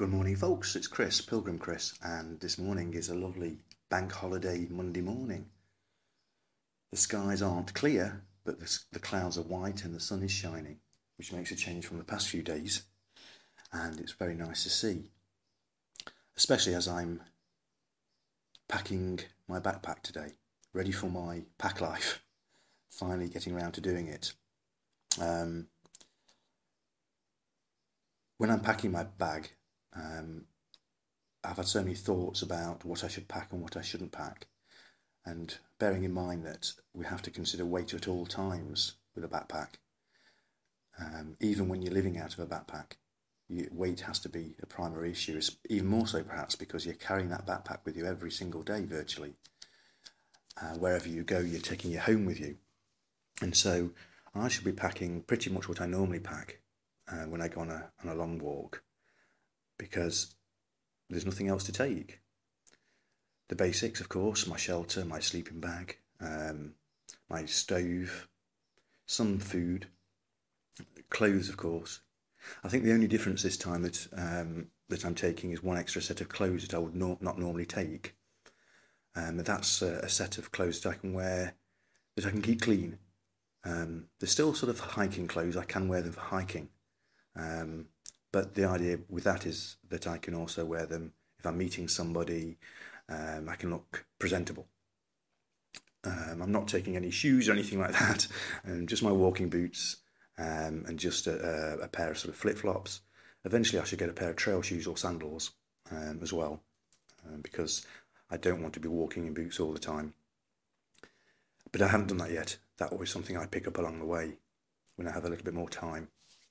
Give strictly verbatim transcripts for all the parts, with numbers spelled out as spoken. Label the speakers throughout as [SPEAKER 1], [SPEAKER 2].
[SPEAKER 1] Good morning, folks. It's Chris, Pilgrim Chris, and this morning is a lovely bank holiday Monday morning. The skies aren't clear, but the, the clouds are white and the sun is shining, which makes a change from the past few days, and it's very nice to see, especially as I'm packing my backpack today, ready for my pack life, finally getting around to doing it. Um, when I'm packing my bag, Um, I've had so many thoughts about what I should pack and what I shouldn't pack, and bearing in mind that we have to consider weight at all times with a backpack. Um, even when you're living out of a backpack, you, weight has to be a primary issue, even more so perhaps because you're carrying that backpack with you every single day virtually. Uh, wherever you go, you're taking your home with you. And so I should be packing pretty much what I normally pack uh, when I go on a, on a long walk, because there's nothing else to take. The basics, of course, my shelter, my sleeping bag, um, my stove, some food, clothes, of course. I think the only difference this time that um, that I'm taking is one extra set of clothes that I would no- not normally take. Um, that's a, a set of clothes that I can wear, that I can keep clean. Um, they're still sort of hiking clothes. I can wear them for hiking. Um, But the idea with that is that I can also wear them if I'm meeting somebody. Um, I can look presentable. Um, I'm not taking any shoes or anything like that, and just my walking boots um, and just a, a pair of sort of flip-flops. Eventually I should get a pair of trail shoes or sandals um, as well, um, because I don't want to be walking in boots all the time. But I haven't done that yet. That was something I pick up along the way when I have a little bit more time.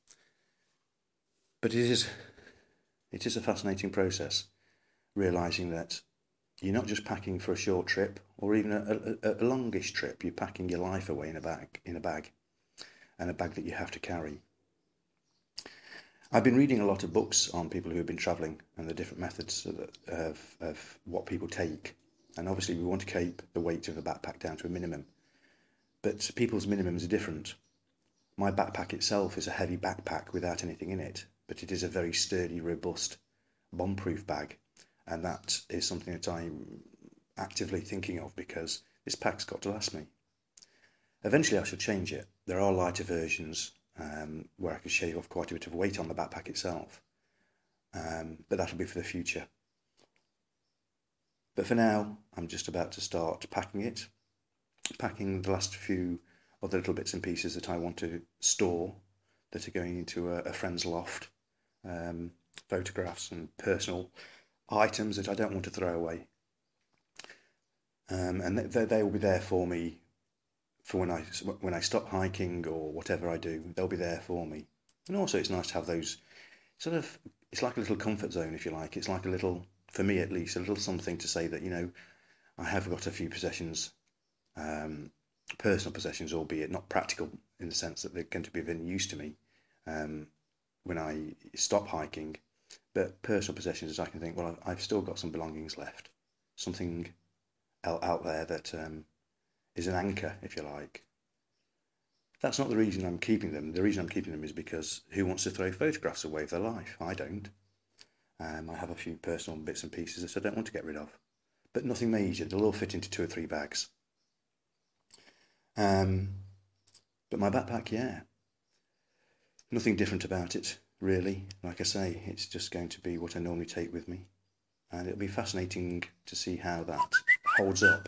[SPEAKER 1] But it is, it is a fascinating process, realising that you're not just packing for a short trip or even a, a, a longish trip. You're packing your life away in a bag, in a bag, and a bag that you have to carry. I've been reading a lot of books on people who have been travelling and the different methods of, of, of what people take. And obviously we want to keep the weight of the backpack down to a minimum. But people's minimums are different. My backpack itself is a heavy backpack without anything in it, but it is a very sturdy, robust, bomb-proof bag, and that is something that I'm actively thinking of because this pack's got to last me. Eventually I should change it. There are lighter versions um, where I could shave off quite a bit of weight on the backpack itself, um, but that'll be for the future. But for now, I'm just about to start packing it, packing the last few other little bits and pieces that I want to store that are going into a, a friend's loft. Um, photographs and personal items that I don't want to throw away. Um, and they, they will be there for me for when I, when I stop hiking or whatever I do, they'll be there for me. And also it's nice to have those sort of, it's like a little comfort zone, if you like. It's like a little, for me at least, a little something to say that, you know, I have got a few possessions, um, personal possessions, albeit not practical in the sense that they're going to be of any use to me um, when I stop hiking, but personal possessions that I can think, well, I've, I've still got some belongings left, something out, out there that um, is an anchor, if you like. That's not the reason I'm keeping them. The reason I'm keeping them is because who wants to throw photographs away of their life? I don't. Um, I have a few personal bits and pieces that I don't want to get rid of, but nothing major. They'll all fit into two or three bags. Um, but my backpack, yeah, nothing different about it, really. Like I say, it's just going to be what I normally take with me, and it'll be fascinating to see how that holds up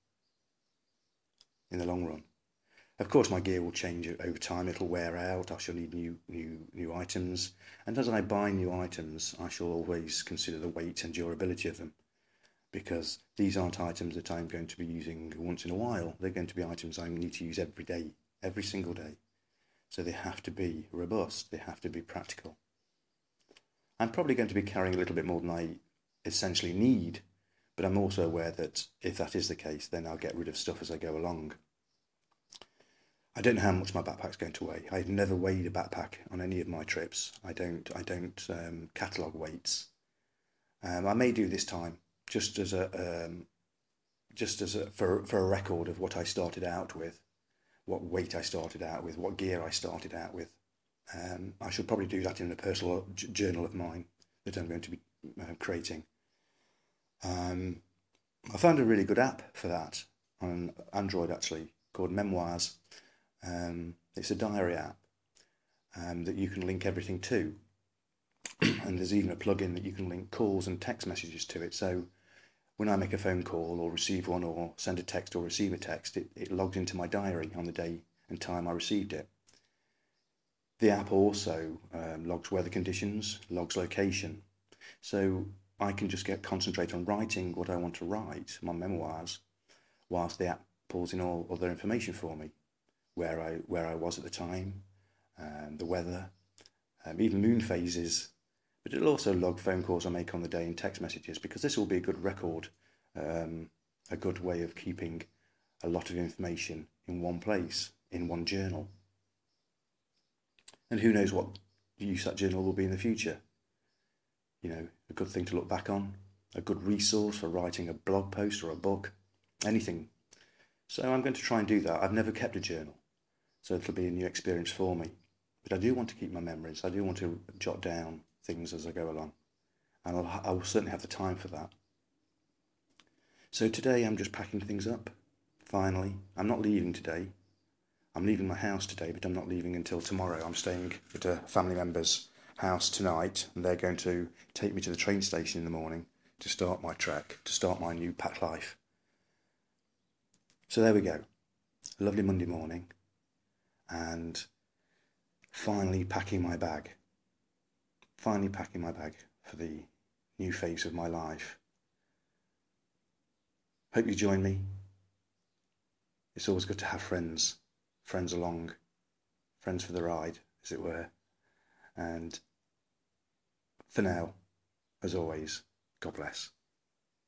[SPEAKER 1] in the long run. Of course, my gear will change over time. It'll wear out. I shall need new, new, new items, and as I buy new items, I shall always consider the weight and durability of them, because these aren't items that I'm going to be using once in a while. They're going to be items I need to use every day, every single day. So they have to be robust, they have to be practical. I'm probably going to be carrying a little bit more than I essentially need, but I'm also aware that if that is the case, then I'll get rid of stuff as I go along. I don't know how much my backpack's going to weigh. I've never weighed a backpack on any of my trips. I don't I don't um, catalogue weights. Um, I may do this time, just as a um, just as a for for a record of what I started out with, what weight I started out with, what gear I started out with. Um, I should probably do that in a personal j- journal of mine, that I'm going to be uh, creating. Um, I found a really good app for that on Android, actually, called Memoirs. Um, it's a diary app um, that you can link everything to. And there's even a plugin that you can link calls and text messages to it. So when I make a phone call or receive one or send a text or receive a text, it, it logs into my diary on the day and time I received it. The app also um, logs weather conditions, logs location. So I can just get concentrate on writing what I want to write, my memoirs, whilst the app pulls in all other information for me, where I where I was at the time, um, the weather, um, even moon phases. But it'll also log phone calls I make on the day and text messages, because this will be a good record, um, a good way of keeping a lot of information in one place, in one journal. And who knows what use that journal will be in the future. You know, a good thing to look back on, a good resource for writing a blog post or a book, anything. So I'm going to try and do that. I've never kept a journal, so it'll be a new experience for me. But I do want to keep my memories. I do want to jot down things as I go along, and I'll, I will certainly have the time for that. So today I'm just packing things up. Finally, I'm not leaving today. I'm leaving my house today, but I'm not leaving until tomorrow. I'm staying at a family member's house tonight, and they're going to take me to the train station in the morning to start my trek, to start my new pack life. So there we go. A lovely Monday morning, and finally packing my bag. Finally packing my bag for the new phase of my life. Hope you join me. It's always good to have friends, friends along, friends for the ride, as it were. And for now, as always, God bless.